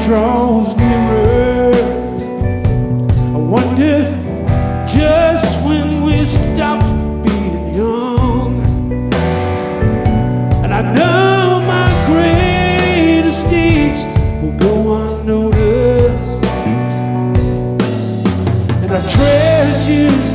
draws nearer. I wonder just when we stop being young. And I know my greatest deeds will go unnoticed, and our treasures